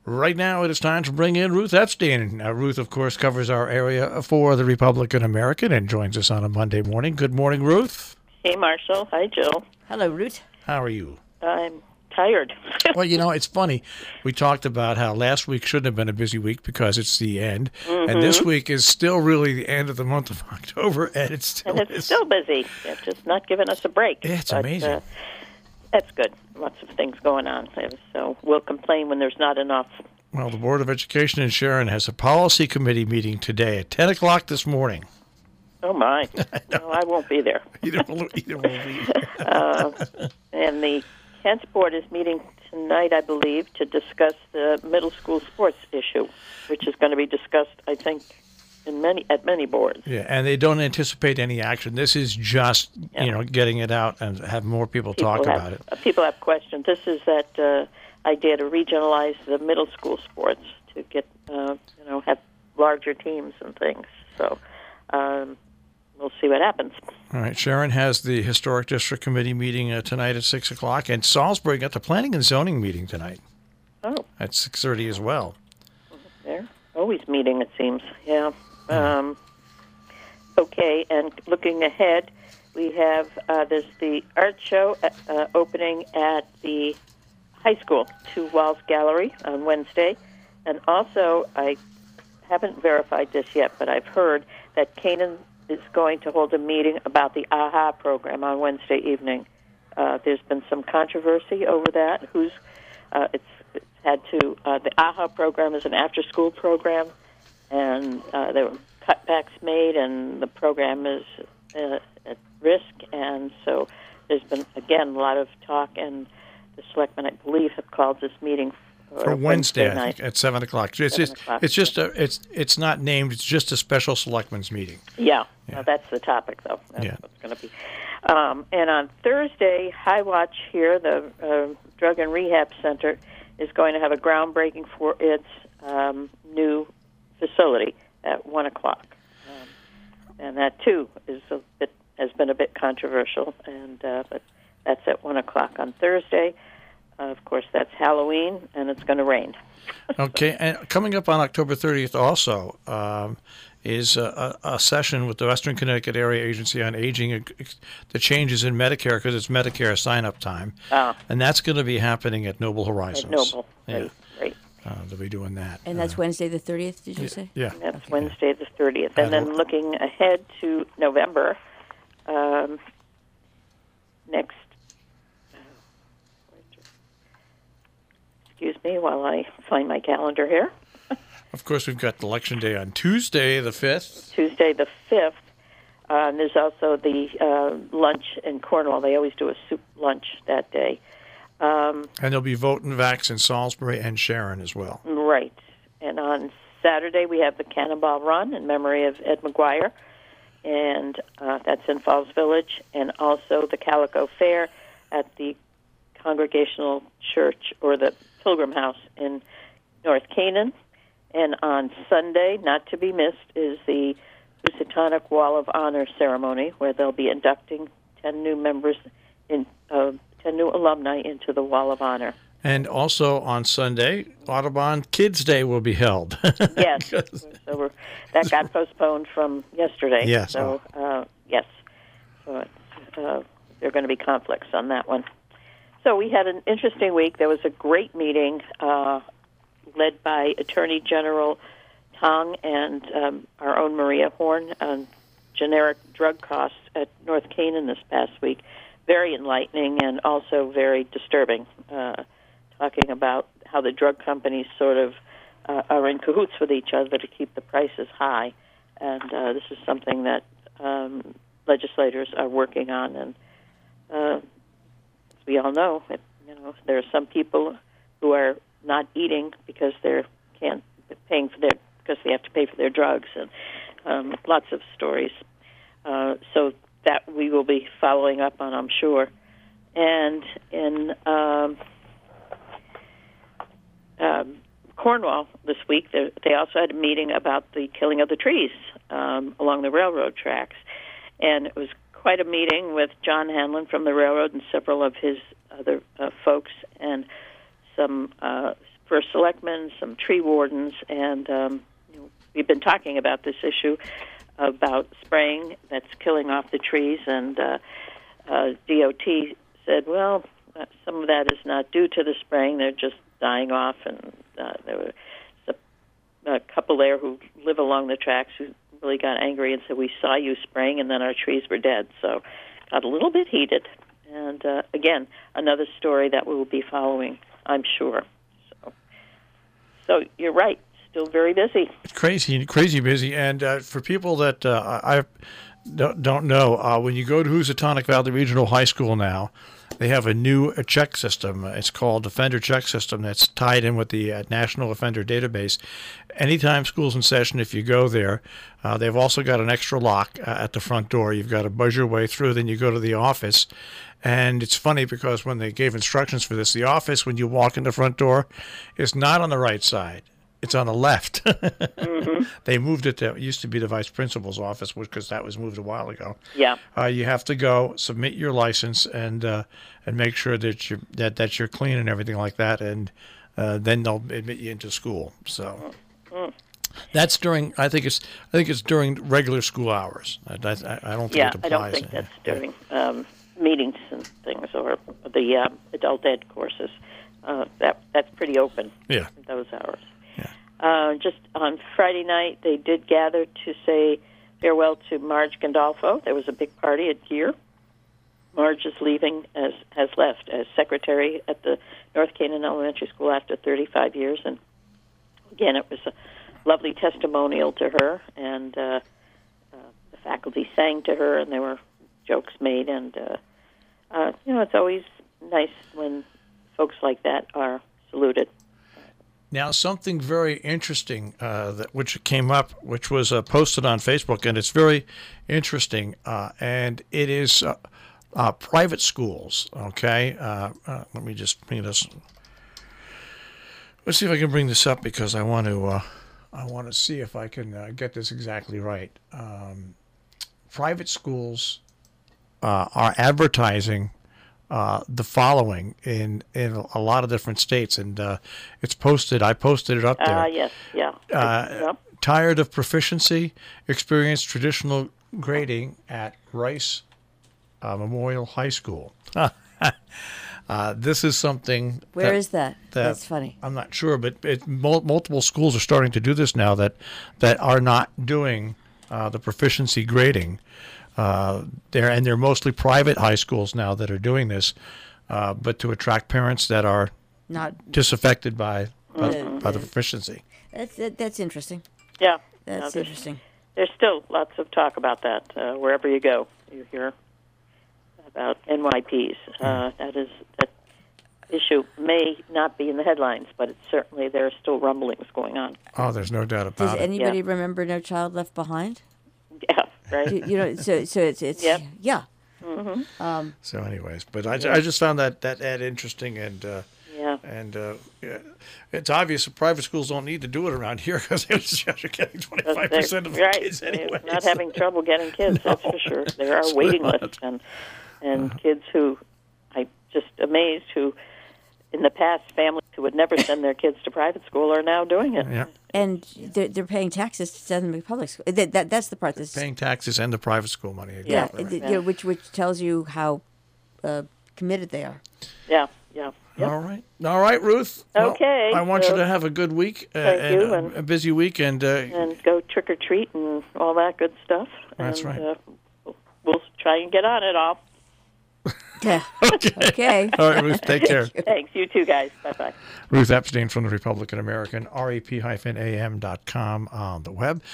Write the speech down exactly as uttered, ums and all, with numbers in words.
Right now, it is time to bring in Ruth Epstein. Uh, Ruth, of course, covers our area for the Republican American and joins us on a Monday morning. Good morning, Ruth. Hey, Marshall. Hi, Jill. Hello, Ruth. How are you? I'm tired. Well, you know, it's funny. We talked about how last week shouldn't have been a busy week because it's the end. Mm-hmm. And this week is still really the end of the month of October, and it's still and it's is. still busy. They're just not giving us a break. It's but, amazing. Uh, that's good. Lots of things going on. So we'll complain when there's not enough. Well, the Board of Education in Sharon has a policy committee meeting today at ten o'clock this morning. Oh, my. No, I won't be there. Either will, either will be. uh, and the Kent's Board is meeting tonight, I believe, to discuss the middle school sports issue, which is going to be discussed, I think, in many at many boards. Yeah, and they don't anticipate any action. This is just, Yeah. you know, getting it out and have more people, People talk have, about it. uh, People have questions. This is that uh, idea to regionalize the middle school sports to get, uh, you know, have larger teams and things. So um, we'll see what happens. All right, Sharon has the Historic District Committee meeting uh, tonight at six o'clock, and Salisbury got the Planning and Zoning meeting tonight Oh, at six thirty as well. they're always meeting, it seems. Yeah. Um, okay, and looking ahead, we have uh, there's the art show uh, opening at the high school, Two Walls Gallery, on Wednesday. And also, I haven't verified this yet, but I've heard that Canaan is going to hold a meeting about the AHA program on Wednesday evening. Uh, there's been some controversy over that. Who's uh, it's, it's had to uh, the AHA program is an after-school program, and uh, there were cutbacks made, and the program is uh, at risk. And so there's been again a lot of talk, and the selectmen, I believe, have called this meeting for, For Wednesday, Wednesday I think, at seven o'clock. It's Seven just, o'clock, it's just a, it's, it's not named. It's just a special selectmen's meeting. Yeah, Yeah. Well, that's the topic, though. That's Yeah. what's going to be. Um, and on Thursday, High Watch here, the uh, Drug and Rehab Center, is going to have a groundbreaking for its um, new facility at one o'clock. Um, and that, too, is a bit, has been a bit controversial, and uh, but that's at one o'clock on Thursday. Uh, of course, that's Halloween, and it's going to rain. Okay, and coming up on October thirtieth also um, is a, a session with the Western Connecticut Area Agency on Aging, uh, the changes in Medicare, because it's Medicare sign-up time. Ah. And that's going to be happening at Noble Horizons. At Noble. Yeah. Right, right. Uh, they'll be doing that. And that's Uh, Wednesday the thirtieth, did you say? Yeah. That's Okay. Wednesday the thirtieth. And then looking ahead to November, um, next, excuse me while I find my calendar here, Of course, we've got Election Day on Tuesday, the fifth. Tuesday the fifth. Uh, and there's also the uh, lunch in Cornwall. They always do a soup lunch that day. Um, And there'll be vote and vax in Salisbury and Sharon as well. Right. And on Saturday, we have the Cannonball Run in memory of Ed McGuire, and uh, that's in Falls Village, and also the Calico Fair at the Congregational Church or the Pilgrim House in North Canaan. And on Sunday, not to be missed, is the Housatonic Wall of Honor ceremony, where they'll be inducting ten new members, in uh, ten new alumni into the Wall of Honor. And also on Sunday, Audubon Kids Day will be held. Yes, so we're, that got postponed from yesterday. Yes. So uh, yes, so it's, uh, there are going to be conflicts on that one. So we had an interesting week. There was a great meeting uh, led by Attorney General Tong and um, our own Maria Horn on generic drug costs at North Canaan this past week. Very enlightening and also very disturbing. Uh, talking about how the drug companies sort of uh, are in cahoots with each other to keep the prices high. And uh, this is something that um, legislators are working on. And uh, as we all know, it, you know, there are some people who are not eating because they're can't paying for their because they have to pay for their drugs, and um, lots of stories. Uh, so that we will be following up on, I'm sure. And in um, um, Cornwall this week, they also had a meeting about the killing of the trees um, along the railroad tracks. And it was quite a meeting with John Hanlon from the railroad and several of his other uh, folks and some uh, first selectmen, some tree wardens, and um, you know, we've been talking about this issue about spraying that's killing off the trees, and uh, uh, D O T said, well, uh, some of that is not due to the spraying; they're just dying off. And uh, there were a, a couple there who live along the tracks who really got angry and said, "We saw you spraying, and then our trees were dead." So, got a little bit heated. And uh, again, another story that we will be following, I'm sure. So, so you're right. Still very busy. Crazy, crazy busy. And uh, for people that uh, I don't, don't know, uh, when you go to Housatonic Valley Regional High School now, they have a new uh, check system. It's called Offender Check System that's tied in with the uh, National Offender Database. Anytime school's in session, if you go there, uh, they've also got an extra lock uh, at the front door. You've got to buzz your way through, then you go to the office. And it's funny because when they gave instructions for this, the office, when you walk in the front door, is not on the right side. It's on the left. mm-hmm. They moved it to, it used to be the vice principal's office because that was moved a while ago. Yeah. Uh, you have to go submit your license and uh, and make sure that you're that, that you're clean and everything like that, and uh, then they'll admit you into school. So mm-hmm. that's during. I think it's I think it's during regular school hours. I, I, I don't think yeah, it applies. I don't think that's during um, meetings and things or the uh, adult ed courses. Uh, that that's pretty open. Yeah. Those hours. Uh, just on Friday night, they did gather to say farewell to Marge Gandolfo. There was a big party at Gear. Marge is leaving, as has left, as secretary at the North Canaan Elementary School after thirty-five years. And again, it was a lovely testimonial to her, and uh, uh, the faculty sang to her, and there were jokes made. And, uh, uh, you know, it's always nice when folks like that are saluted. Now, something very interesting uh, that which came up, which was uh, posted on Facebook, and it's very interesting, uh, and it is uh, uh, private schools. Okay, uh, uh, let me just bring this. Let's see if I can bring this up because I want to. Uh, I want to see if I can uh, get this exactly right. Um, private schools uh, are advertising Uh, the following in in a lot of different states, and uh, it's posted. I posted it up there. Ah, uh, yes, yeah. Uh, yep. Tired of proficiency? Experience traditional grading at Rice uh, Memorial High School. uh, this is something. Where that, is that? that? That's funny. I'm not sure, but it, mul- multiple schools are starting to do this now that that are not doing uh, the proficiency grading. Uh, they're and they're mostly private high schools now that are doing this, uh, but to attract parents that are not disaffected by by, uh, by the proficiency. That's that, that's interesting. Yeah, That's no, there's, interesting. There's still lots of talk about that uh, wherever you go. You hear about N Y Ps. Uh, that is that issue may not be in the headlines, but it's certainly there are still rumblings going on. Oh, there's no doubt about Does it. anybody Yeah. remember No Child Left Behind? Yeah, right. You, you know, so so it's it's Yep. yeah. Mm-hmm. Um, So, anyways, but I, I just found that that ad interesting, and uh, Yeah. and uh, yeah, it's obvious that private schools don't need to do it around here because they're getting twenty-five percent of the right. kids anyway. They're not so. having trouble getting kids, No. that's for sure. There are So waiting they're not. lists, and and kids who I just amazed who in the past families who would never send their kids to private school are now doing it. Yeah, and they're, they're paying taxes to send them to public school. That, that that's the part that's paying taxes and the private school money. yeah, Exactly right. it- you know, which which tells you how uh, committed they are. Yeah, yeah. Yep. All right, all right, Ruth. Well, Okay, I want so- you to have a good week. Uh, Thank and you, a- and- a busy week, and uh, And go trick or treat and all that good stuff. That's and, right. Uh, we'll- we'll try and get on it all. Yeah. okay. Okay. All right, Ruth. Take care. Thanks. You too, guys. Bye bye. Ruth Epstein from the Republican American, R E P A M dot com on the web.